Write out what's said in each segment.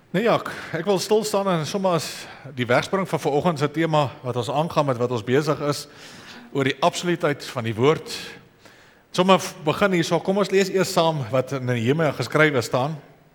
Nee ja, ek wil stil staan en sommer as die wegspring van vanoggend se tema wat ons aangaan met wat ons besig is oor die absoluutheid van die woord. Sommer begin hierso, kom ons lees eers saam wat in Nehemia geskrywe staan.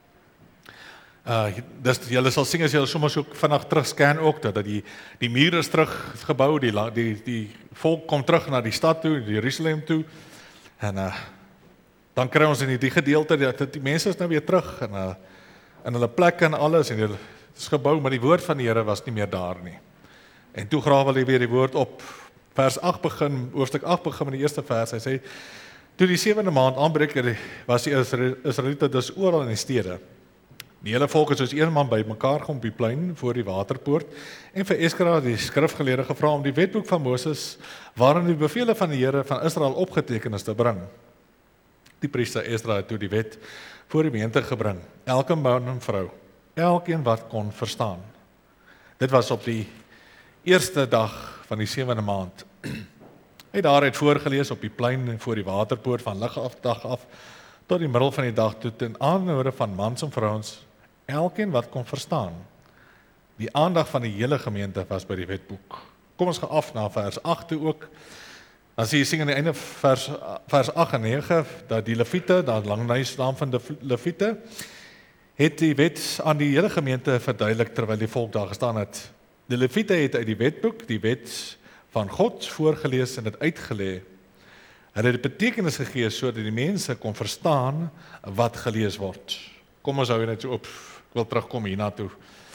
Dis julle sal sien as julle sommer so vinnig terugscan ook dat die mure is teruggebou, die volk kom terug na die stad toe, die Jerusalem toe. En dan kry ons in die gedeelte dat die mense is nou weer terug en in hulle plekke en alles, en dit is gebou, maar die woord van die Here was nie meer daar nie. En toe grawe hulle weer die woord op. Vers 8 begin, hoofstuk 8 begin met die eerste vers, hy sê, toe die 7de maand aanbreek, was die Israeliete dus oral in die stede. Die hele volk het soos een man by mekaar kom op die plein voor die waterpoort, en vir Eskra, die skrifgeleerde, gevra om die wetboek van Moses, waarin die bevele van die Here van Israel opgeteken is, te bring. Die priester Esdra het toe die wet voor die gemeente gebring, elke man en vrou, elkeen wat kon verstaan. Dit was op die eerste dag van die 7de maand. Hy daar het voorgelees op die plein voor die waterpoort van dag af, tot die middel van die dag toe, ten aanhore van mans en vrouens, elkeen wat kon verstaan. Die aandag van die hele gemeente was by die wetboek. Kom ons gaan af na vers 8 toe ook. Dan sien jy aan die einde vers 8 en 9, dat die Lewiete, dat langlynsnaam van die Lewiete, het die wet aan die hele gemeente verduidelik terwyl die volk daar gestaan het. Die Lewiete het uit die wetboek, die wet van God voorgelees en dit uitgelê. Hulle het die betekenis gegee sodat die mense kon verstaan wat gelees word. Kom ons hou net so op, ek wil terugkom hiernatoe.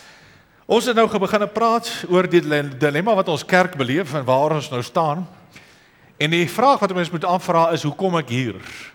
Ons het nou begin praat oor die dilemma wat ons kerk beleef en waar ons nou staan. En die vraag wat ons moet aanvra is, hoe kom ek hier?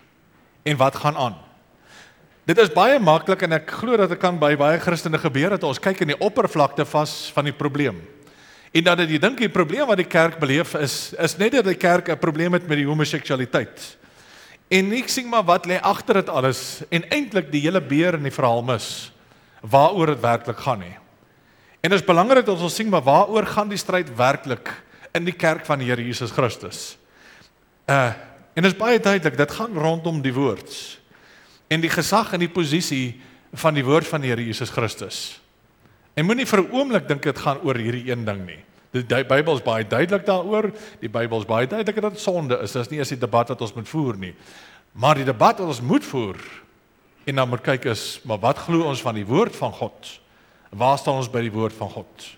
En wat gaan aan? Dit is baie maklik en ek glo dat dit kan by baie Christene gebeur, dat ons kyk in die oppervlakte vas van die probleem. En dat jy dink die probleem wat die kerk beleef is net dat die kerk 'n probleem het met die homoseksualiteit. En ek sien maar wat lê agter dit alles en eintlik die hele beer in die verhaal mis, waaroor dit werklik gaan nie. En dit is belangrik dat ons sien maar waaroor gaan die stryd werklik in die kerk van die Here Jesus Christus. En dit is baie duidelik, dit gaan rondom die woord en die gesag en die posisie van die woord van die Here Jesus Christus. En moenie vir 'n oomblik dink dit gaan oor hierdie een ding nie. Die Bybel is baie duidelik daaroor, die Bybel is baie duidelik dat dit sonde is, dis nie eens die debat wat ons moet voer nie. Maar die debat wat ons moet voer, en dan moet kyk is, maar wat glo ons van die woord van God? Waar staan ons by die woord van God?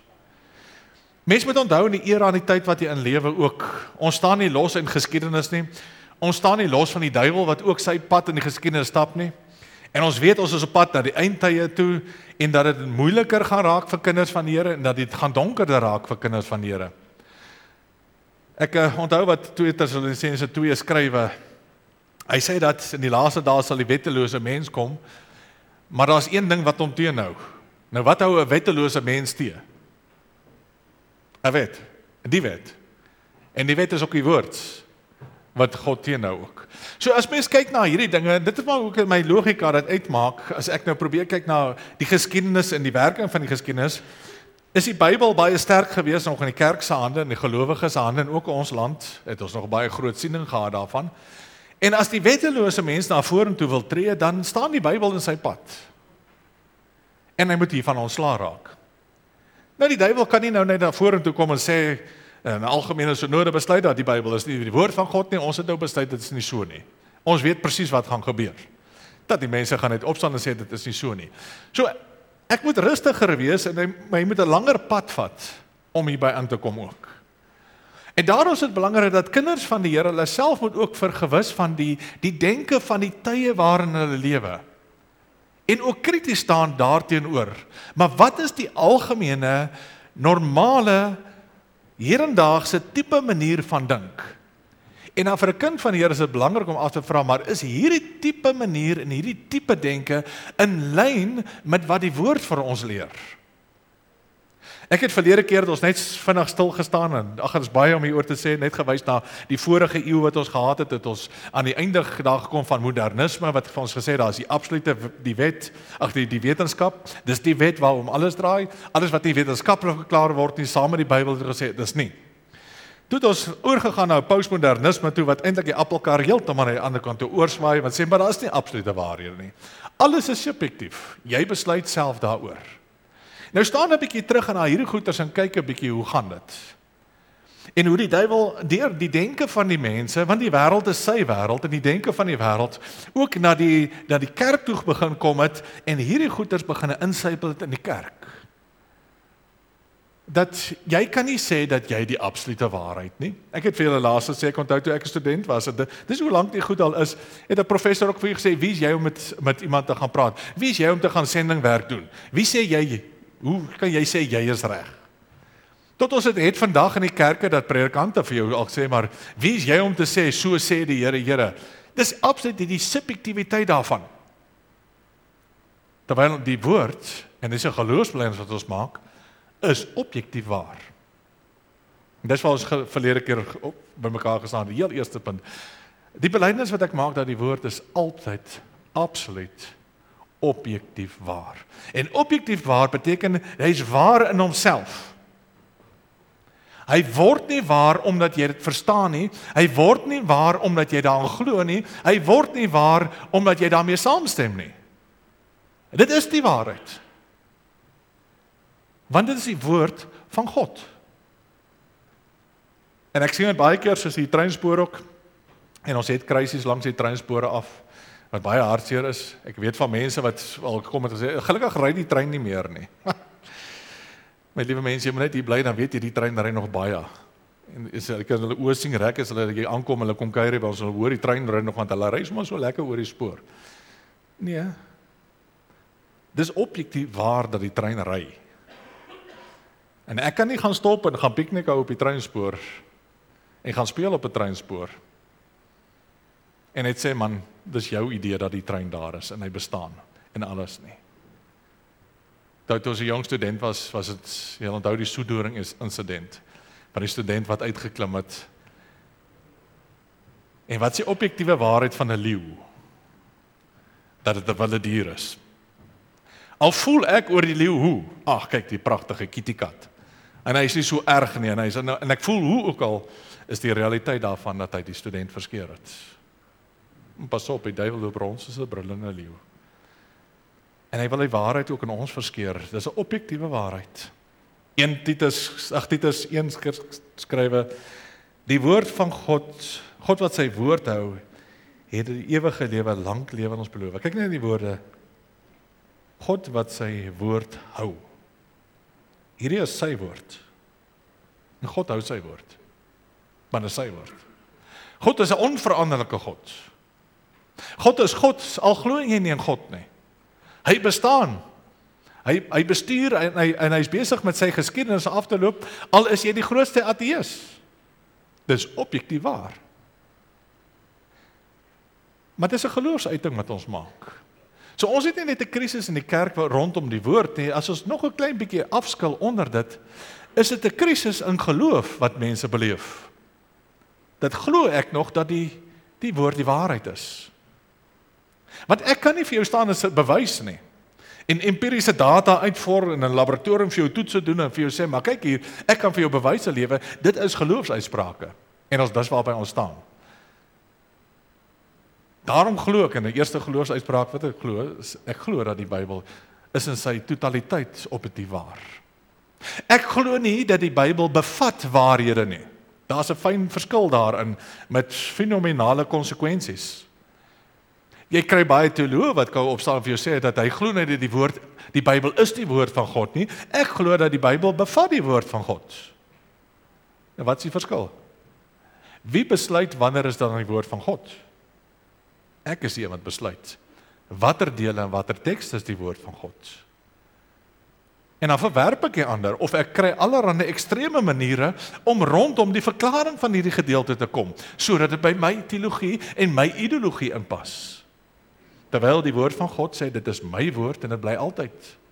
Mens moet onthou in die era en die tyd wat jy in lewe ook, ons staan nie los in geskiedenis nie, ons staan nie los van die duiwel wat ook sy pad in die geskiedenis stap nie, en ons weet ons is op pad na die eindtye toe, en dat dit moeiliker gaan raak vir kinders van die Here, en dat dit gaan donkerder raak vir kinders van die Here. Ek onthou wat 2 Tessalonisense 2 skrywe, hy sê dat in die laaste dae sal die wettelose mens kom, maar daar's een ding wat hom teenhou. Nou wat hou 'n wettelose mens teen? 'n wet, die wet. En die wet is ook die woord wat God teenhou ook. So as mens kyk na hierdie dinge, dit is maar ook my logika dat uitmaak, as ek nou probeer kyk na die geskiedenis en die werking van die geskiedenis, is die Bybel baie sterk gewees nog in die kerk se hande, en die gelowiges se hande, en ook in ons land, het ons nog baie groot siening gehad daarvan. En as die wettelose mens na vorentoe wil tree, dan staan die Bybel in sy pad. En hy moet hiervan ontslaa raak. Nou die duiwel kan nie nou net na vorentoe kom en sê, 'n algemene synode besluit dat die Bybel is nie die woord van God nie, ons het nou besluit dit is nie so nie. Ons weet presies wat gaan gebeur. Dat die mense gaan net opstaan en sê dit is nie so nie. So ek moet rustiger wees en hy moet 'n langer pad vat om hierby aan te kom ook. En daarom is dit belangrik dat kinders van die Here hulle self moet ook vergewis van die denke van die tye waarin hulle lewe. En ook krities staan daarteenoor. Maar wat is die algemene, normale, hedendaagse tipe manier van dink? En dan vir 'n kind van die Here is dit belangrik om af te vra, maar is hierdie tipe manier en hierdie tipe denke in lyn met wat die woord vir ons leer? Ek het verlede keer dat ons net vinnig stil gestaan en dit is baie om hieroor te sê, net gewys na die vorige eeu wat ons gehad het, het ons aan die einde daar gekom van modernisme wat vir ons gesê daar is die absolute die wet, die wetenskap, dis die wet waarom alles draai, alles wat nie wetenskaplik verklaar word nie, saam met die Bybel het gesê, dis nie. Toe het ons oorgegaan na postmodernisme toe wat eintlik die appelkar heeltemal aan die ander kant toe oorswaai, wat sê maar daar is nie absolute waarhede nie. Alles is subjektief. Jy besluit self daaroor. Nou staan 'n bietjie terug aan hierdie goeters en kyk 'n bietjie hoe gaan dit. En hoe die duiwel deur die denke van die mense, want die wêreld is sy wêreld en die denke van die wêreld ook na die kerk toe begin kom het en hierdie goeters begin insypel het in die kerk. Dat jy kan nie sê dat jy die absolute waarheid nie. Ek het vir julle laas gesê, ek onthou toe ek 'n student was, dis hoe lank die goed al is, het 'n professor ook vir gesê, wie is jy om met iemand te gaan praat? Wie is jy om te gaan sendingwerk doen? Wie sê jy, hoe kan jy sê jy is reg? Tot ons het vandag in die kerke dat predikante vir jou al sê, maar wie is jy om te sê, so sê die Here, Here? Dis absoluut die subjektiwiteit daarvan. Terwyl die woord, en dis 'n geloofsbelijdenis wat ons maak, is objektief waar. En dis waar ons verlede keer by mekaar gestaan, die heel eerste punt. Die belydenis wat ek maak dat die woord is altyd absoluut objektief waar. En objektief waar beteken hy is waar in homself. Hy word nie waar omdat jy dit verstaan nie, hy word nie waar omdat jy daaraan glo nie, hy word nie waar omdat jy daarmee saamstem nie. Dit is die waarheid. Want dit is die woord van God. En ek sien dit baie keer soos die treinspoor ook, en ons het kruisies langs die treinspore af, wat baie hartseer is. Ek weet van mense wat al gekom het en sê, gelukkig ry die trein nie meer nie. My liewe mense, jy moet net hier bly, dan weet jy, die trein ry nog baie. En ek kan hulle oë sien rek, as hulle aankom, hulle kom kuier by ons, hulle hoor die trein ry nog, want hulle ry sommer so lekker oor die spoor. Nee, dis objektief waar dat die trein ry. En ek kan nie gaan stop en gaan piknik hou op die treinspoor en gaan speel op 'n treinspoor. En net sê, man, dis jou idee dat die trein daar is en hy bestaan en alles nie. Toe ons 'n jong student was dit, jy onthou die Soedoring insident, van die student wat uitgeklim het. En wat is die objektiewe waarheid van 'n leeu? Dat dit 'n wilde dier is. Al voel ek oor die leeu hoe, ag kyk die pragtige kitty kat. En hy is nie so erg nie, en ek voel hoe ook al, is die realiteit daarvan dat hy die student verskeer het. Pas op, die duiwel loop rond soos 'n brullende leeu. En hy wil die waarheid ook in ons verskeer. Dis 'n objektiewe waarheid. Titus 1 skrywe, die woord van God wat sy woord hou, het die ewige lewe, lank lewe in ons beloof. Kyk net in die woorde, God wat sy woord hou. Hierdie is sy woord. En God hou sy woord. Maar dit is sy woord. God is 'n onveranderlike God. God is God, al glo jy nie in God nie. Hy bestaan. Hy bestuur en hy is besig met sy geskiedenis af te loop, al is jy die grootste ateïs. Dis objektief waar. Maar dit is 'n geloofsuiting wat ons maak. So ons het nie net 'n krisis in die kerk rondom die woord nie, as ons nog 'n klein bietjie afskil onder dit, is dit 'n krisis in geloof wat mense beleef. Dat glo ek nog dat die woord die waarheid is. Want ek kan nie vir jou staan as 'n bewys nie. En empiriese data uitvoer in 'n laboratorium vir jou toetse doen en vir jou sê, maar kyk hier, ek kan vir jou bewyse lewe, dit is geloofsuitsprake. En dis waarby ons staan. Daarom glo ek in die eerste geloofsuitspraak wat ek glo dat die Bybel is in sy totaliteit objektief waar. Ek glo nie dat die Bybel bevat waarhede nie. Daar's 'n fyn verskil daarin met fenominale konsekwensies. Jy kry baie teoloë wat kan opstaan en vir jou sê dat hy glo nie dat die Bybel is die woord van God nie. Ek glo dat die Bybel bevat die woord van God. En wat is die verskil? Wie besluit wanneer is dan die woord van God? Ek is die een wat besluit watter dele en watter teks is die woord van God. En dan verwerp ek die ander, of ek kry allerhande ekstreme maniere om rondom die verklaring van hierdie gedeelte te kom, sodat dit by my teologie en my ideologie inpas. Terwyl die woord van God sê, dit is my woord en dit bly altyd.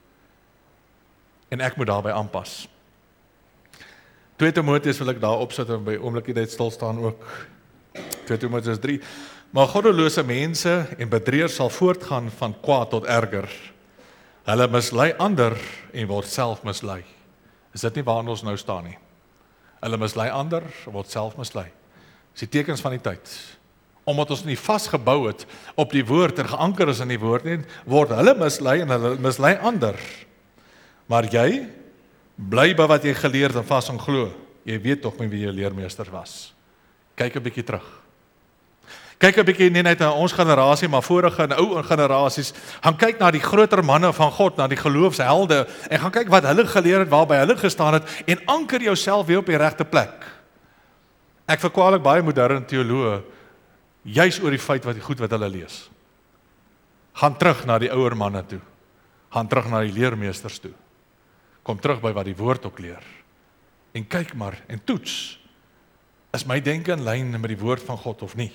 En ek moet daarby aanpas. 2 Timoteus wil ek daar opsit en by oomblikie net stil staan ook. 2 Timoteus 3. Maar goddelose mense en bedrieërs sal voortgaan van kwaad tot erger. Hulle mislei ander en word self mislei. Is dit nie waar ons nou staan nie? Hulle mislei ander en word self mislei. Dis die tekens van die tyd. Omdat ons nie vasgebou het op die woord en geanker is in die woord nie, word hulle mislei en hulle mislei ander. Maar jy bly by wat jy geleer en vas en glo. Jy weet tog nie wie jou leermeester was. Kyk 'n bietjie terug. Kyk 'n bietjie nie net na ons generasie, maar vorige en ou generasies. Gaan kyk na die groter manne van God, na die geloofshelde, en gaan kyk wat hulle geleer het, waarby hulle gestaan het, en anker jouself weer op die regte plek. Ek verkwalik baie moderne teoloë, juis oor die feit wat goed wat hulle lees. Gaan terug na die ouer manne toe. Gaan terug na die leermeesters toe. Kom terug by wat die woord ook leer. En kyk maar, en toets. Is my denke in lyn met die woord van God of nie?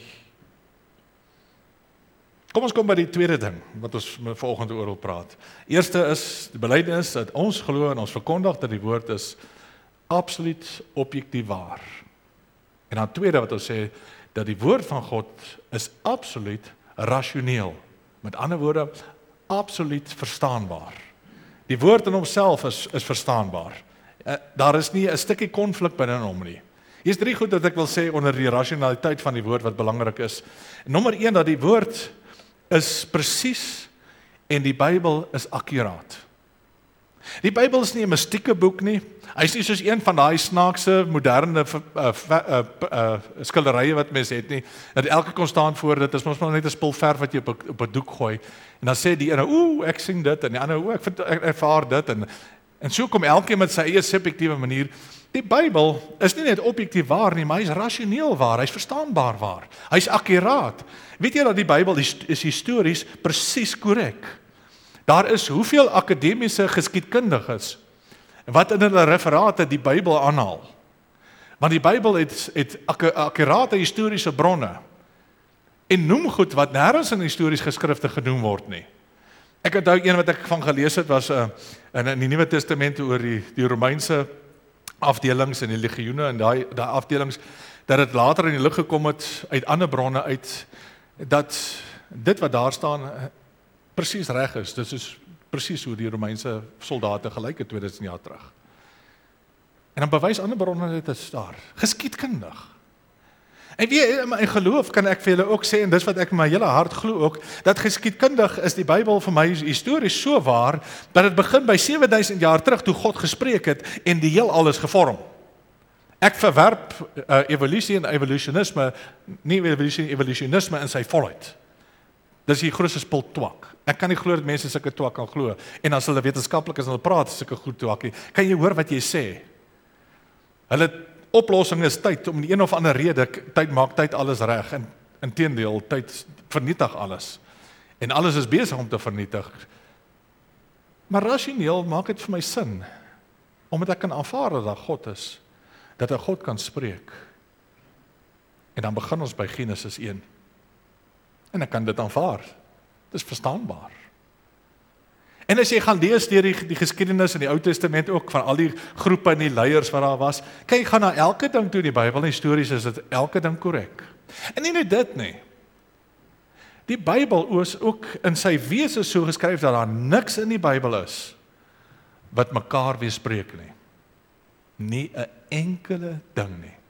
Kom ons kom by die tweede ding, wat ons volgende oor wil praat. Eerste is, die belydenis, dat ons glo en ons verkondig dat die woord is absoluut objektief waar. En dan tweede wat ons sê, dat die woord van God is absoluut rasioneel. Met ander woorde, absoluut verstaanbaar. Die woord in homself is verstaanbaar. Daar is nie 'n stukkie konflik binne hom nie. Hier is 3 goed wat ek wil sê onder die rasionaliteit van die woord wat belangrik is. Nommer 1, dat die woord is presies en die Bybel is akkuraat. Die Bybel is nie 'n mystieke boek nie. Hy is nie soos een van daai snaakse moderne skilderye wat mense het nie. Dat elke konstant voor dit is mos maar net 'n spul verf wat jy op 'n doek gooi. En dan sê die ene, ek sien dit, en die ander, ek ervaar dit, en so kom elkeen met sy eie subjektiewe manier. Die Bybel is nie net objektief waar nie, maar hy is rasioneel waar, hy is verstaanbaar waar, hy is akkuraat. Weet jy dat die Bybel is histories presies korrek? Daar is hoeveel akademiese geskiedkundiges wat in hulle referate die Bybel aanhaal. Want die Bybel het akkurate historiese bronne en noem goed wat nêrens in historiese geskrifte genoem word nie. Ek onthou een wat ek van gelees het was in die Nuwe Testament oor die Romeinse afdelings en die legioene en daai afdelings, dat dit later in die lig gekom het uit ander bronne uit, dat dit wat daar staan presies reg is. Dit is presies hoe die Romeinse soldate gelyk het 2000 jaar terug. En dan bewys ander bronne dit is daar. Geskiedkundig. En in my geloof kan ek vir julle ook sê, en dis wat ek in my hele hart glo ook, dat geskiedkundig is die Bybel vir my histories so waar, dat dit begin by 7000 jaar terug toe God gespreek het en die heelal is gevorm. Ek verwerp evolusie en evolutionisme, nie evolutionisme in sy volheid. Dis die grootste spul twak. Ek kan nie glo dat mense sulke twak kan glo. En as hulle wetenskaplik is en hulle praat sulke goed twakkie, kan jy hoor wat jy sê? Hulle oplossing is tyd, om die een of ander rede, tyd maak tyd alles reg, en inteendeel, tyd vernietig alles. En alles is besig om te vernietig. Maar rasioneel maak dit vir my sin, omdat ek kan aanvaar dat daar God is, dat 'n God kan spreek. En dan begin ons by Genesis 1. En ek kan dit aanvaar. Dit is verstaanbaar. En as jy gaan lees deur die geskiedenis in die Ou Testament ook, van al die groepe en die leiers wat daar was, kyk, gaan na elke ding toe in die Bybel, histories is dit elke ding korrek. En nie net dit nie. Die Bybel is ook in sy wese so geskryf, dat daar niks in die Bybel is, wat mekaar weerspreek nie. Nie 'n enkele ding nie.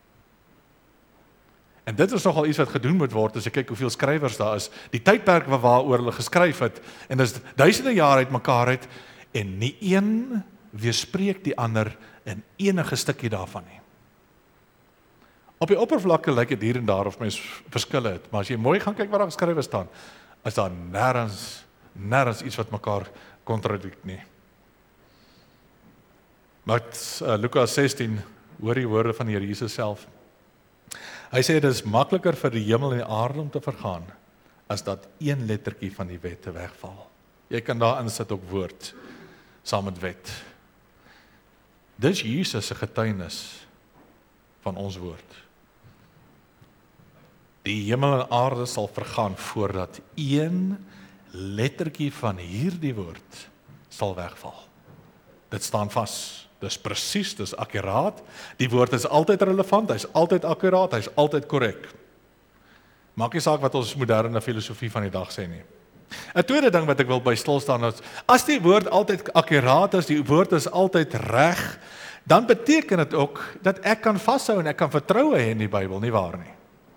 En dit is nogal iets wat gedoen moet word, as ek kyk hoeveel skrywers daar is, die tydperk waaroor hulle geskryf het, en dis duisende jare uit mekaar uit, en nie een weerspreek die ander in enige stukkie daarvan nie. Op die oppervlakte lyk dit hier en daar of mens verskille het, maar as jy mooi gaan kyk wat daar geskrywe staan, is daar nêrens iets wat mekaar kontradik nie. Maar Lukas 16, hoor die woorde van die Here Jesus self. Hy sê, dit is makliker vir die hemel en die aarde om te vergaan, as dat een lettertjie van die wette wegval. Jy kan daarin sit ook woord, saam met wet. Dis Jesus se getuienis van ons woord. Die hemel en aarde sal vergaan, voordat een lettertjie van hierdie woord sal wegval. Dit staan vas. Dis presies, dis akkuraat. Die woord is altyd relevant, hy's altyd akkuraat, hy's altyd korrek. Maak nie saak wat ons moderne filosofie van die dag sê nie. 'n tweede ding wat ek wil by stil staan is, as die woord altyd akkuraat is, die woord is altyd reg, dan beteken dit ook dat ek kan vashou en ek kan vertroue hê in die Bybel, nie waar nie.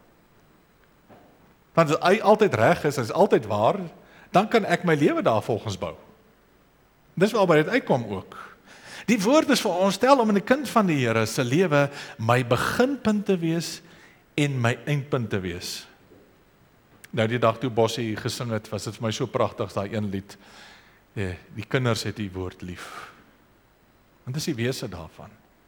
Want as hy altyd reg is altyd waar, dan kan ek my lewe daar volgens bou. Dis waarby dit uitkom ook. Die woord is veronderstel om in 'n kind van die Here se lewe my beginpunt te wees en my eindpunt te wees. Nou die dag toe Bossie gesing het, was dit vir my so pragtig, daai een lied. Die kinders het die woord lief. Want dis die wese daarvan.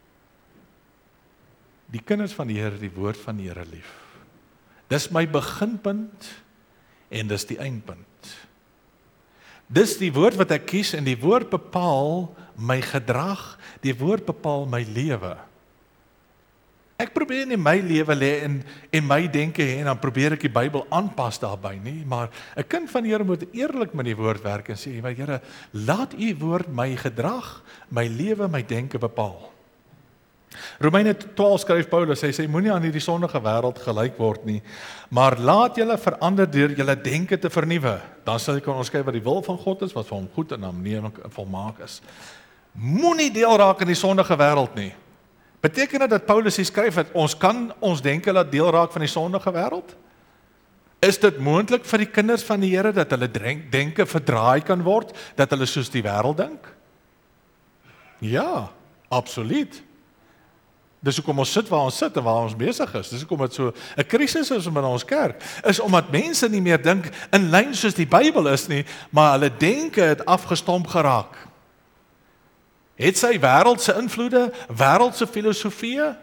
Die kinders van die Here, die woord van die Here lief. Dis my beginpunt en dis die eindpunt. Dis die woord wat ek kies en die woord bepaal my gedrag, die woord bepaal my lewe. Ek probeer nie my lewe lê en my denke hê en dan probeer ek die Bybel aanpas daarbey nie, maar 'n kind van die Here moet eerlik met die woord werk en sê, Here, laat u woord my gedrag, my lewe, my denke bepaal. Romeine 12 skryf Paulus, hy sê, moenie aan hierdie sondige wêreld gelyk word nie, maar laat julle verander deur julle denke te vernuwe. Dan sal jy kan onderskei wat die wil van God is, wat vir hom goed en aanneemlik en volmaak is. Moenie deel raak in die sondige wêreld nie. Beteken dit dat Paulus hier skryf dat ons kan ons denke laat deel raak van die sondige wêreld? Is dit moontlik vir die kinders van die Here dat hulle denke verdraai kan word, dat hulle soos die wêreld dink? Ja, absoluut. Dis hoekom ons sit waar ons sit en waar ons besig is. Dis hoekom dit so 'n krisis is in ons kerk, is omdat mense nie meer dink in lyn soos die Bybel is nie, maar hulle denke het afgestomp geraak. Het sy wêreldse invloede, wêreldse filosofieë?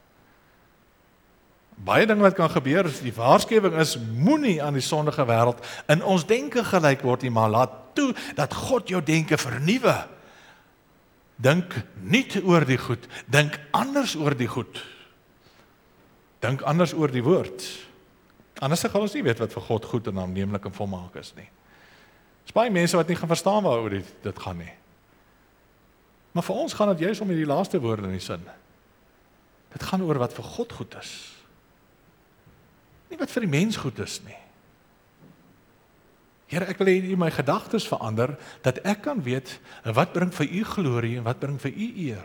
Baie dinge wat kan gebeur, die waarskuwing is, moenie aan die sondige wêreld in ons denke gelyk word nie, maar laat toe dat God jou denke vernuwe. Dink nie oor die goed, dink anders oor die goed. Dink anders oor die woord. Anders gaan ons nie weet wat vir God goed en aanneemlik en volmaak is nie. Daar's baie mense wat nie gaan verstaan waaroor dit gaan nie. Maar vir ons gaan dit juist om hierdie laaste woorde in die sin. Dit gaan oor wat vir God goed is. Nie wat vir die mens goed is nie. Here, ek wil hê u my gedagtes verander, dat ek kan weet, wat bring vir u glorie en wat bring vir u eer.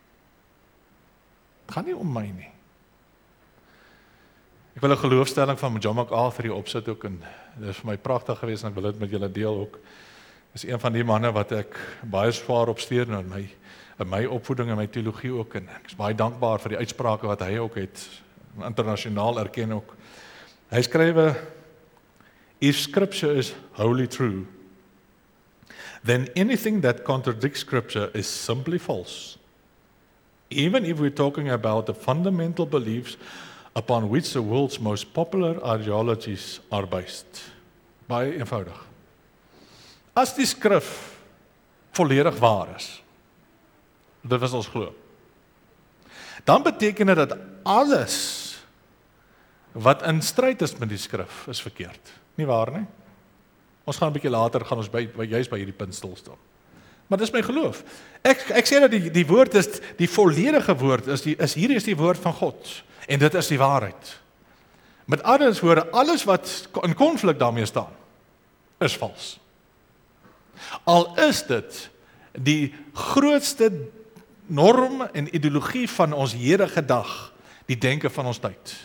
Het gaan nie om my nie. Ek wil 'n geloofstelling van John MacArthur hier opsit ook, en dit is vir my pragtig geweest, en ek wil dit met julle deel ook. Dis een van die manne wat ek baie swaar op steun in my opvoeding en my teologie ook, en ek is baie dankbaar vir die uitsprake wat hy ook het, internasionaal erken ook. Hy skryf, if Scripture is wholly true, then anything that contradicts Scripture is simply false. Even if we're talking about the fundamental beliefs upon which the world's most popular ideologies are based. Baie eenvoudig. As die skrif volledig waar is, dit was ons glo, dan beteken dit dat alles wat in stryd is met die skrif is verkeerd. Nie waar nie? Ons gaan 'n bietjie later gaan ons juist by hierdie punt stil staan. Maar dis my geloof. Ek sê dat die woord is die volledige woord hierdie is die woord van God en dit is die waarheid. Met ander woorde, alles wat in konflik daarmee staan is vals. Al is dit die grootste norm en ideologie van ons huidige dag, die denke van ons tyd.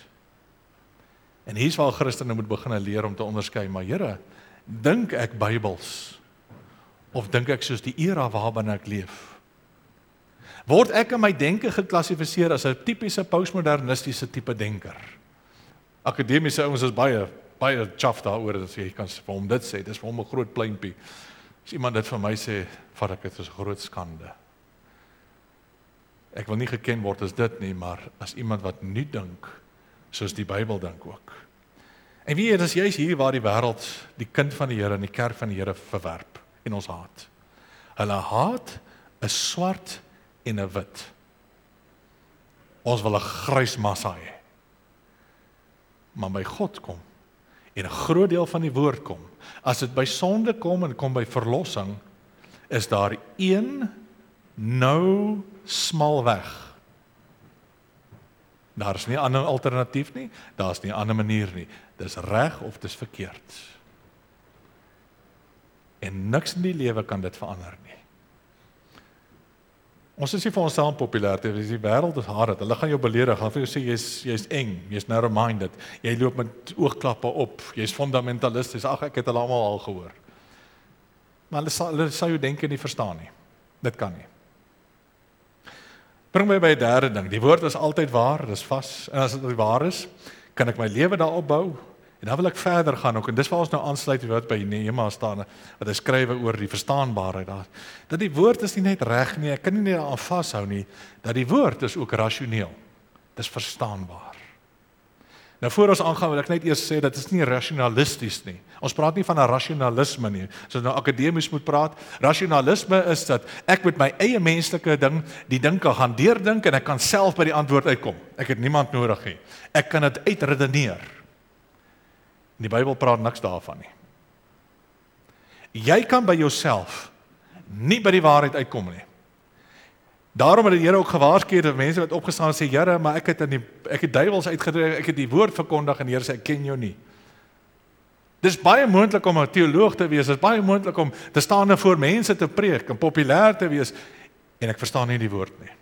En hier's waar Christene moet begin leer om te onderskei, maar Here, dink ek Bybels of dink ek soos die era waarbinne ek leef? Word ek in my denke geklassifiseer as 'n tipiese postmodernistiese tipe denker? Akademiese ouens is baie chaff daaroor dat jy kan vir hom dit sê, dis vir hom 'n groot pleintjie. As iemand dit vir my sê, vat ek dit as 'n groot skande. Ek wil nie geken word as dit nie, maar as iemand wat nie dink soos die Bybel dink ook. En wie dit is juist hier waar die wêreld die kind van die Here en die kerk van die Here verwerp en ons haat. Hulle haat 'n swart en 'n wit. Ons wil 'n grys massa hê. Maar by God kom en 'n groot deel van die woord kom. As dit by sonde kom en kom by verlossing, is daar een nou smal weg. Daar is nie 'n ander alternatief nie, daar is nie 'n ander manier nie. Dis reg of dis verkeerd. En niks in die lewe kan dit verander nie. Ons is nie vir onsself populêr, die wêreld is hard, hulle gaan jou beledig, gaan vir jou sê jy's eng, jy's narrow-minded, jy loop met oogklappe op, jy's fundamentalisties, ag ek het hulle almal al gehoor. Maar hulle sal jou denke nie verstaan nie. Dit kan nie. Bring my by die derde ding. Die woord is altyd waar, dis vas. En as dit waar is, kan ek my lewe daarop bou. En dan wil ek verder gaan ook. En dis waar ons nou aansluit wat by Nehemia staan, wat hy skryf oor die verstaanbaarheid daar. Dat die woord is nie net reg nie, ek kan nie net daaraan vashou nie, dat die woord is ook rasioneel. Dis verstaanbaar. Nou voor ons aangaan wil ek net eers sê dat dit is nie rasionalisties nie. Ons praat nie van 'n rasionalisme nie. As ons nou akademies moet praat, rasionalisme is dat ek met my eie menslike ding, die ding kan gaan deurdink en ek kan self by die antwoord uitkom. Ek het niemand nodig nie. Ek kan dit uitredeneer. Die Bybel praat niks daarvan nie. Jy kan by jouself nie by die waarheid uitkom nie. Daarom het die Here ook gewaarsku dat mense wat opgestaan sê, Here, maar ek het duiwels uitgedryf, ek het die woord verkondig en die Here sê, ek ken jou nie. Dis baie moontlik om 'n teoloog te wees, dis baie moontlik om te staan voor mense te preek en populêr te wees en ek verstaan nie die woord nie.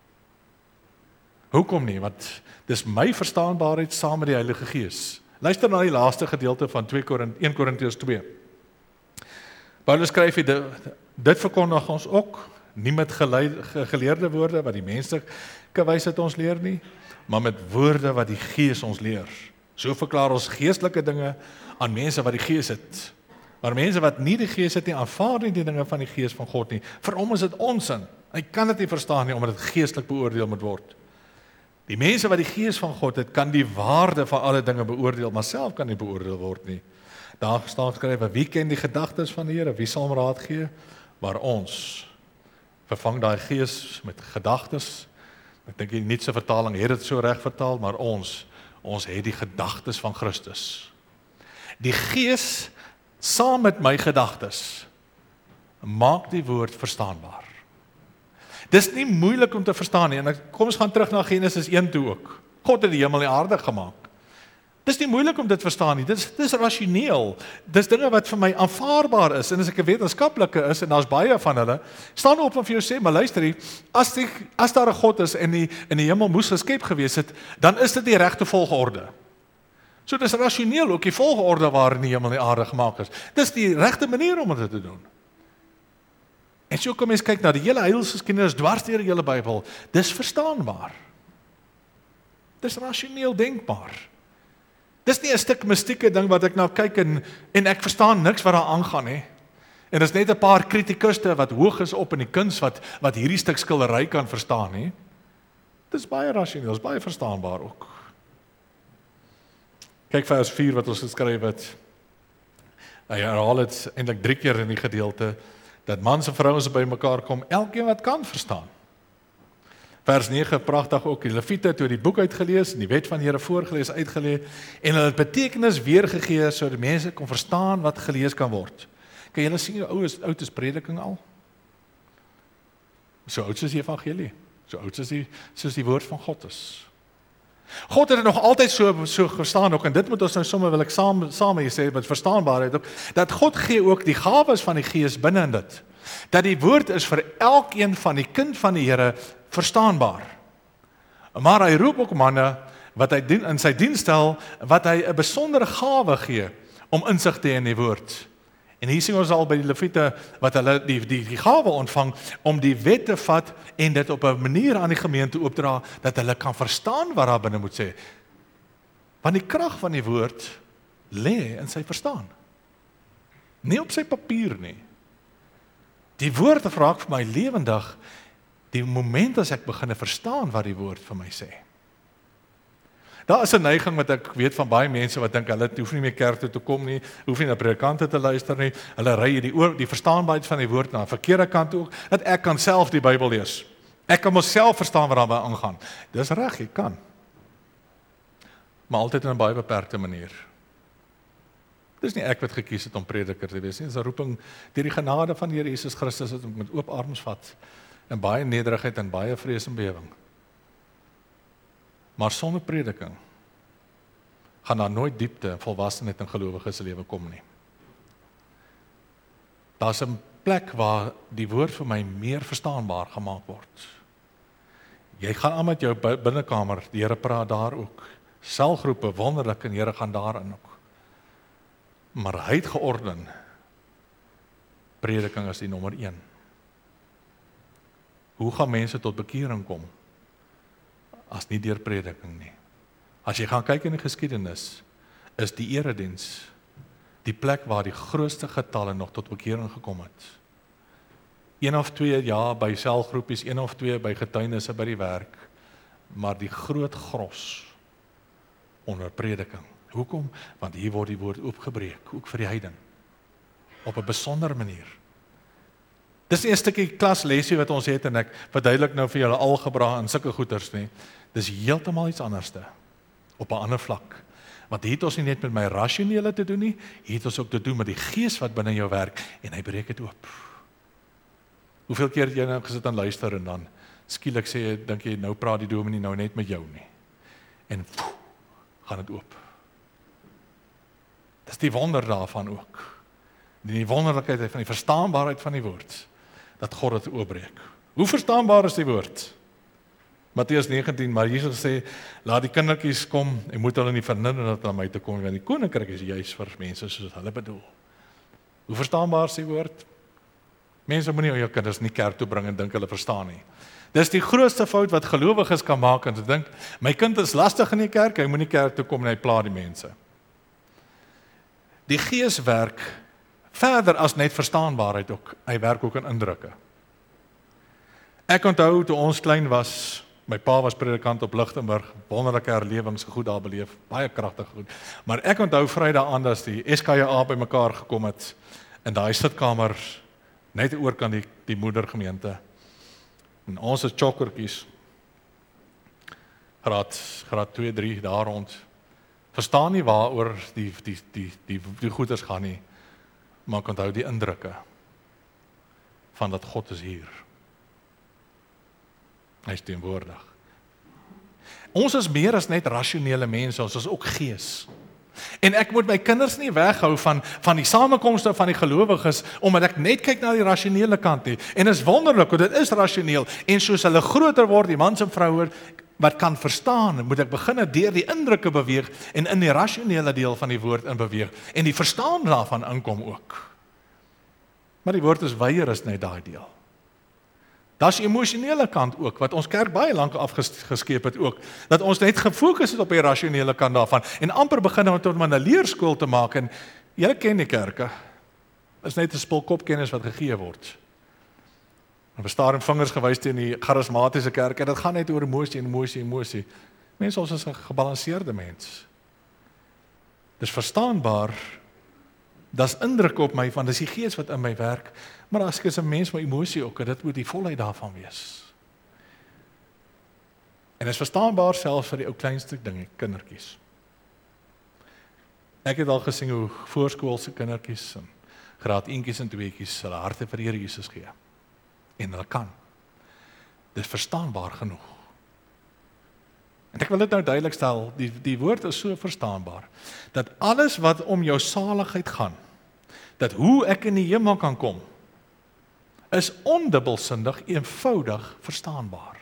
Hoekom nie? Want dis my verstaanbaarheid saam met die Heilige Gees. Luister na die laaste gedeelte van 1 Korintiërs 2. Paulus skryf dit verkondig ons ook, nie met geleerde woorde wat die menslike wysheid ons leer nie, maar met woorde wat die Gees ons leer. So verklaar ons geestelike dinge aan mense wat die Gees het. Maar mense wat nie die Gees het nie, aanvaar nie die dinge van die Gees van God nie. Vir hom is dit onsin. Hy kan dit nie verstaan nie, omdat dit geestelik beoordeel moet word. Die mense wat die Gees van God het, kan die waarde van alle dinge beoordeel, maar self kan nie beoordeel word nie. Daar staan geskrywe, wie ken die gedagtes van die Here? Wie sal hom raad gee? Maar ons vervang daai Gees met gedagtes. Ek dink die nuutste vertaling het dit so reg vertaal, maar ons het die gedagtes van Christus. Die Gees saam met my gedagtes maak die woord verstaanbaar. Dis nie moeilik om te verstaan nie. En kom ons gaan terug na Genesis 1 toe ook. God het die hemel en die aarde gemaak. Dis nie moeilik om dit te verstaan nie. Dis rasioneel. Dis dinge wat vir my aanvaarbaar is. En as ek 'n wetenskaplike is en daar's baie van hulle, staan op en vir jou sê, maar luister hier, as daar 'n God is en die hemel moes geskep gewees het, dan is dit die regte volgorde. So dis rasioneel ook die volgorde waarin die hemel en die aarde gemaak is. Dis die regte manier om dit te doen. En so kom mens kyk na die hele heilsgeskiedenis dwars deur die hele Bybel. Dis verstaanbaar. Dis rasioneel denkbaar. Dis nie 'n stuk mystieke ding wat ek nou kyk en ek verstaan niks wat daar aangaan nie. En dis net 'n paar kritikuste wat hoog is op in die kuns wat hierdie stuk skildery kan verstaan nie. Dis baie rasioneel, dis baie verstaanbaar ook. Kyk vers 4 wat ons geskryf het. Hy herhaal dit eintlik 3 keer in die gedeelte dat mans en vrouens by mekaar kom, elkeen wat kan verstaan. Vers 9, pragtig ook, die Lewiete toe die boek uitgelees en die wet van die Here voorgelees uitgelees en hulle het betekenis weergegee sodat mense kon verstaan wat gelees kan word. Kan julle sien hoe oud is prediking al? So oud soos die evangelie, so oud soos die woord van God is. God het dit nog altyd so verstaan ook, en dit moet ons nou sommer wil ek saam hier sê, met verstaanbaarheid ook, dat God gee ook die gawes van die Gees binne in dit. Dat die woord is vir elkeen van die kind van die Here verstaanbaar. Maar hy roep ook manne wat hy in sy diens stel, wat hy 'n besondere gawe gee om insig te hê in die woord. En hier sien ons al by die Lewiete wat hulle die gawe ontvang om die wet te vat en dit op 'n manier aan die gemeente oopdra dat hulle kan verstaan wat daar binne moet sê. Want die krag van die woord lê in sy verstaan. Nie op sy papier nie. Die woord raak vir my lewendig die oomblik as ek begin verstaan wat die woord vir my sê. Daar is 'n neiging wat ek weet van baie mense wat dink hulle hoef nie meer kerk toe te kom nie, hoef nie na predikante te luister nie. Hulle ry die verstaanbaarheid van die woord na 'n verkeerde kant toe, dat ek kan self die Bybel lees. Ek kan myself verstaan wat daarby aangaan. Dis reg, ek kan. Maar altyd in 'n baie beperkte manier. Dis nie ek wat gekies het om prediker te wees nie, dis 'n roeping deur die genade van die Here Jesus Christus wat ek met oop arms vat, in baie nederigheid en baie vrees en bewering. Maar sonder prediking gaan daar nooit diepte en volwassenheid in gelowiges se lewe kom nie. Daar's 'n plek waar die woord vir my meer verstaanbaar gemaak word. Jy gaan aan met jou binnekamer, die Here praat daar ook. Selgroepe, wonderlik, en die Here gaan daarin ook. Maar hy het georden, prediking is die nommer 1. Hoe gaan mense tot bekering kom? As nie deur prediking nie. As jy gaan kyk in die geskiedenis, is die erediens die plek waar die grootste getalle nog tot bekering gekom het. 1 of 2 ja by selgroepies, 1 of 2 by getuienisse by die werk, maar die groot gros onder prediking. Hoekom? Want hier word die woord oopgebreek, ook vir die heiden. Op 'n besondere manier. Dis 'n stukkie klaslesie wat ons het en ek verduidelik nou vir julle algebra en sulke goeters nie. Dis heeltemal iets anderste, op 'n ander vlak. Want hier het ons nie net met my rasionele te doen nie, hier het ons ook te doen met die gees wat binne jou werk en hy breek dit oop. Hoeveel keer het jy nou gesit en luister en dan skielik sê jy, dink jy, nou praat die dominee nou net met jou nie. En gaan dit oop. Dis die wonder daarvan ook. Die wonderlikheid van die verstaanbaarheid van die woord. Dat God dit oopbreek. Hoe verstaanbaar is die woord? Matteus 19, maar Jesus sê, laat die kindertjies kom en moet hulle nie verhinder dat na my te kom, want die koninkryk is juis vir mense soos hulle bedoel. Hoe verstaanbaar is die woord? Mense moenie jou kinders nie kerk toe bring en dink hulle verstaan nie. Dis die grootste fout wat gelowiges kan maak en te dink, my kind is lastig in die kerk, hy moenie kerk toe kom en hy pla die mense. Die Gees werk verder as net verstaanbaarheid ook. Hy werk ook in indrukke. Ek onthou toe ons klein was, my pa was predikant op Lichtenburg, wonderlike herlewings, goed daar beleef, baie kragtig goed. Maar ek onthou Vrydag aan as die SKA by mekaar gekom het in daai sitkamer net oorkant die moedergemeente. En ons is chokkertjies. Graad 2, 3 daar rond. Verstaan nie waaroor die goeders gaan nie, maar ek onthou die indrukke van dat God is hier. Hy is teenwoordig. Ons is meer as net rasionele mense, ons is ook gees. En ek moet my kinders nie weghou van die samekomste van die gelowiges, omdat ek net kyk na die rasionele kant nie. En is wonderlik, want dit is rasioneel. En soos hulle groter word, die mans en vroue wat kan verstaan, moet ek begin deur die indrukke beweeg en in die rasionele deel van die woord in beweeg. En die verstaan daarvan inkom ook. Maar die woord is weier is net daai deel. Daar's die emosionele kant ook, wat ons kerk baie lank afgeskeep het ook, dat ons net gefokus het op die rasionele kant daarvan, en amper begin om tot 'n leerskool te maak, en julle ken die kerke, is net 'n spul kopkennis wat gegee word. En bestaan vingers gewys teen die charismatiese kerk, en dit gaan net oor emosie. Mense, ons is 'n gebalanseerde mens. Dis verstaanbaar, dis indruk op my, van dis die gees wat in my werk, maar as ek is 'n mens met emosie ook, dit moet die volheid daarvan wees. En is verstaanbaar selfs vir die ou kleinste dinge, kindertjies. Ek het al gesien hoe voorskoolse kindertjies, en graad 1tjies en 2tjies, hulle harte vir die Here Jesus gee. En hulle kan. Dis verstaanbaar genoeg. En ek wil dit nou duidelik stel, die woord is so verstaanbaar, dat alles wat om jou saligheid gaan, dat hoe ek in die hemel kan kom, is ondubbelsindig, eenvoudig verstaanbaar.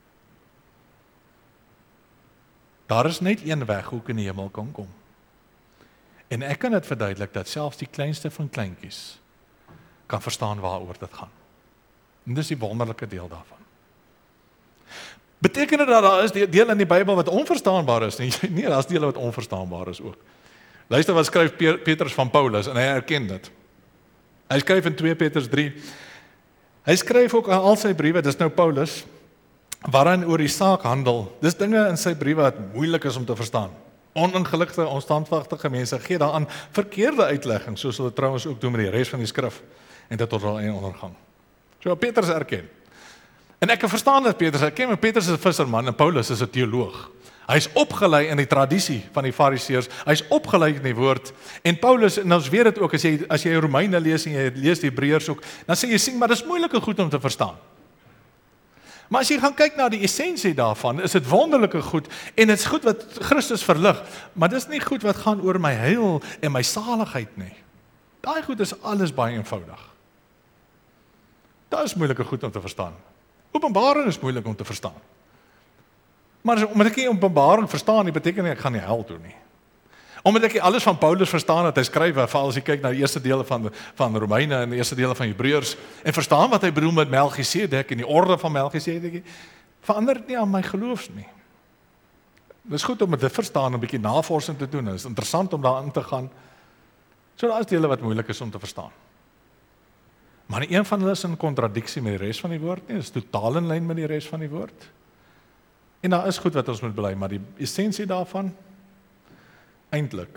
Daar is net een weg hoe ek in die hemel kan kom. En ek kan dit verduidelik, dat selfs die kleinste van kleintjies kan verstaan waaroor dit gaan. En dis die wonderlike deel daarvan. Beteken dit dat daar is deel in die Bybel wat onverstaanbaar is? Nee, daar is dele wat onverstaanbaar is ook. Luister wat skryf Petrus van Paulus, en hy erken dit. Hy skryf in 2 Petrus 3, hy skryf ook aan al sy briewe, dis nou Paulus, waarin oor die saak handel. Dis dinge in sy briewe wat moeilik is om te verstaan. Oningeligte, onstandvastige mense gee daaraan verkeerde uitlegging, soos hulle trouwens ook doen met die res van die skrif, en dit tot wel een ondergang. So Petrus erken. En ek verstaan dat Petrus erken, maar Petrus is 'n visserman en Paulus is 'n teoloog. Hy is opgelei in die tradisie van die Fariseërs, hy is opgelei in die woord, en Paulus, en ons weet dit ook, as jy Romeine lees en jy lees die Hebreërs ook, dan sê jy sien, maar dit is moeilike goed om te verstaan. Maar as jy gaan kyk na die essensie daarvan, is dit wonderlike goed, en dit is goed wat Christus verlig, maar dit is nie goed wat gaan oor my heil en my saligheid nie. Daai goed is alles baie eenvoudig. Dit is moeilike goed om te verstaan. Openbaring is moeilik om te verstaan. Maar omdat ek nie Openbaring verstaan nie, beteken nie ek gaan nie hel toe nie. Omdat ek nie alles van Paulus verstaan het, hy skryf, veral as jy kyk na die eerste dele van Romeine en die eerste dele van Hebreërs, en verstaan wat hy bedoel met Melchisedek en die orde van Melchisedek, verander dit nie aan my geloofs nie. Dit is goed om dit te verstaan, 'n bietjie navorsing te doen, dit is interessant om daarin te gaan. So daar is dele wat moeilik is om te verstaan. Maar nie een van hulle is in kontradiksie met die res van die woord nie, dit is totaal in lyn met die res van die woord. En daar is goed wat ons moet bely, maar die essensie daarvan, eintlik,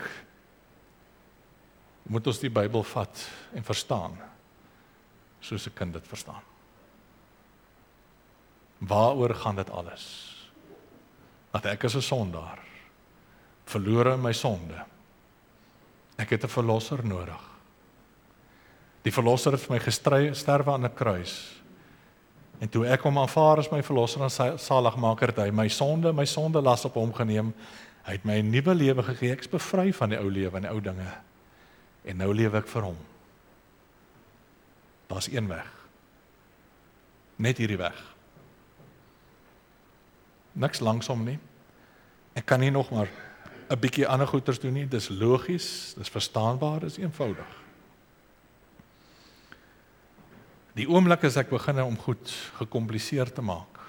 moet ons die Bybel vat en verstaan, soos 'n kind dit verstaan. Waaroor gaan dit alles? Dat ek is 'n sondaar, verlore in my sonde. Ek het 'n verlosser nodig. Die verlosser het vir my gesterwe aan 'n kruis. En toe ek hom aanvaar as my verlosser en saligmaker, het hy my sonde las op hom geneem. Hy het my 'n nuwe lewe gegee. Ek is bevry van die ou lewe en die ou dinge. En nou lewe ek vir hom. Daar's een weg. Net hierdie weg. Niks langsom nie. Ek kan nie nog maar 'n bietjie ander goeters doen nie. Dis logies, dis verstaanbaar, dis eenvoudig. Die oomblik as ek begin om goed gekompliseer te maak,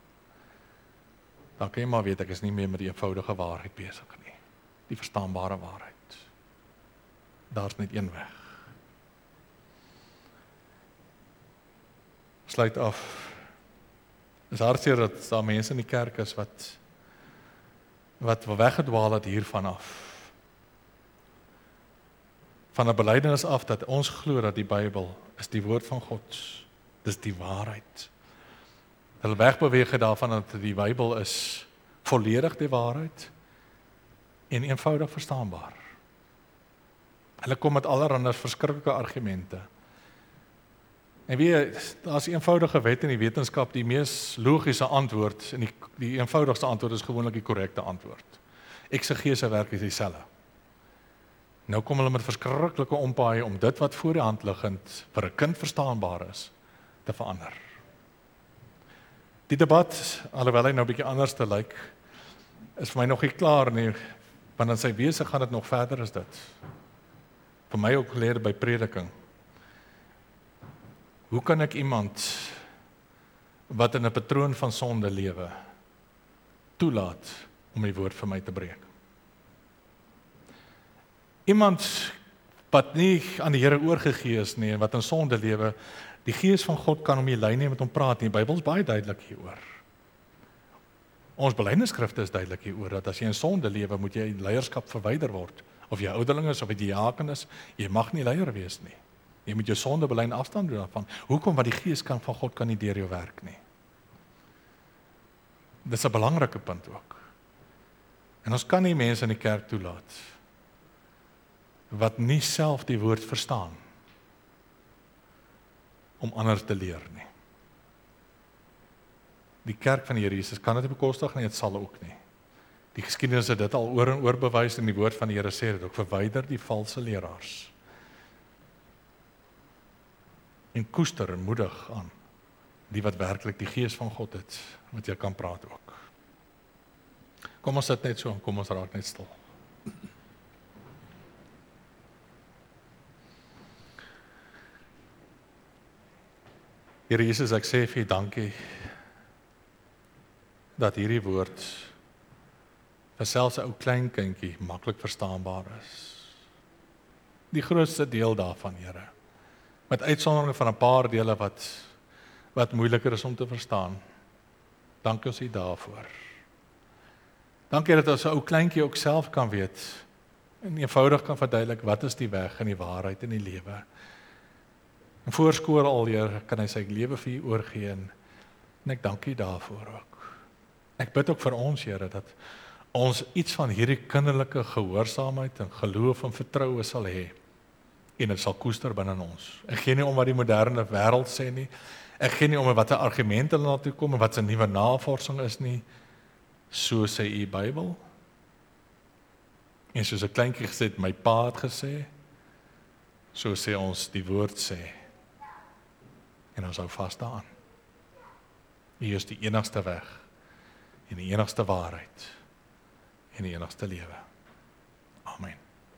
dan kan jy maar weet, ek is nie meer met die eenvoudige waarheid besig nie. Die verstaanbare waarheid. Daar's net een weg. Sluit af. Is hartseer dat daar mense in die kerk is wat weggedwaal het hiervan af. Van 'n belydenis af dat ons glo dat die Bybel is die woord van God. Dis die waarheid. Hulle wegbeweeg daarvan dat die Bybel is volledig die waarheid en eenvoudig verstaanbaar. Hulle kom met allerlei verskriklike argumente. En daar's 'n eenvoudige wet in die wetenskap, die mees logiese antwoord en die eenvoudigste antwoord is gewoonlik die korrekte antwoord. Eksegese werk is dieselfde. Nou kom hulle met verskriklike ompaaie om dit wat voor die hand liggend vir 'n kind verstaanbaar is, te verander. Die debat, alhoewel hy nou 'n bietjie anders te lyk, is vir my nog nie klaar nie, want in sy wese gaan dit nog verder as dit. Vir my ook geleer by prediking. Hoe kan ek iemand wat in 'n patroon van sonde lewe toelaat om die woord vir my te breek? Iemand wat nie aan die Here oorgegee is nie en wat in sonde lewe, die Gees van God kan hom nie lei nie, met hom praat nie. Die Bybel is baie duidelik hieroor. Ons belydenisskrifte is duidelik hieroor dat as jy in sonde lewe, moet jy leierskap verwyder word. Of jy ouderling is of jy diaken is, jy mag nie leier wees nie. Jy moet jou sonde bely en afstand doen daarvan. Hoekom? Want die Gees van God kan nie deur jou werk nie. Dis 'n belangrike punt ook. En ons kan nie mense in die kerk toelaat wat nie self die woord verstaan om anders te leer nie. Die kerk van die Here Jesus kan dit nie bekostig nie, dit sal ook nie. Die geskiedenis het dit al oor en oor bewys en die woord van die Here sê dit ook, verwyder die valse leraars. En koester en moedig aan die wat werklik die Gees van God het, wat jy kan praat ook. Kom ons sit net so en kom ons raak net stil. Here Jesus, ek sê vir U dankie dat hierdie woord vir selfs 'n ou klein kindjie maklik verstaanbaar is. Die grootste deel daarvan, Here, met uitsondering van 'n paar dele wat moeiliker is om te verstaan. Dankie ons U daarvoor. Dankie dat ons 'n ou kleintjie ook self kan weet en eenvoudig kan verduidelik wat is die weg en die waarheid in die lewe. En voorskoor al, Here, kan hy sy lewe vir U oorgee en ek dank U daarvoor ook. Ek bid ook vir ons, Here, dat ons iets van hierdie kinderlike gehoorsaamheid en geloof en vertroue sal hê en dit sal koester binne ons. Ek gee nie om wat die moderne wêreld sê nie. Ek gee nie om wat 'n argumente na toe kom en wat 'n nuwe navorsing is nie. So sê U Bybel. En soos 'n kleintjie gesê het, my pa het gesê, so sê ons die woord sê. En ons hou vas daaraan. U is die enigste weg en die enigste waarheid en die enigste lewe.